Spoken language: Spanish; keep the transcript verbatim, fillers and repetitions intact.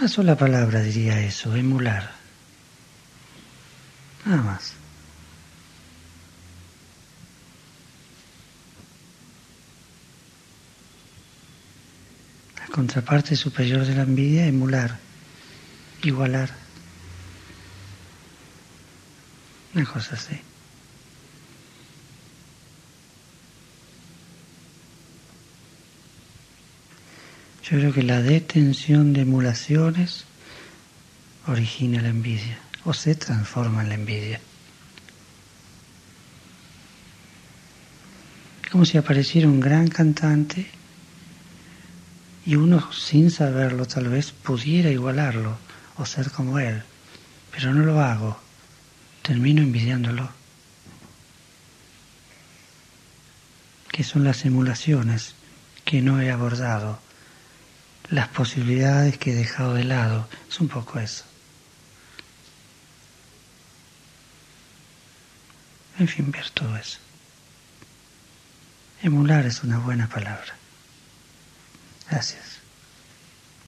Una sola palabra diría eso, emular. Nada más. La contraparte superior de la envidia, emular, igualar. Una cosa así. Yo creo que la detención de emulaciones origina la envidia o se transforma en la envidia. Es como si apareciera un gran cantante y uno, sin saberlo, tal vez pudiera igualarlo o ser como él, pero no lo hago, termino envidiándolo. ¿Qué son las emulaciones que no he abordado? Las posibilidades que he dejado de lado, es un poco eso. En fin, ver todo eso. Emular es una buena palabra. Gracias.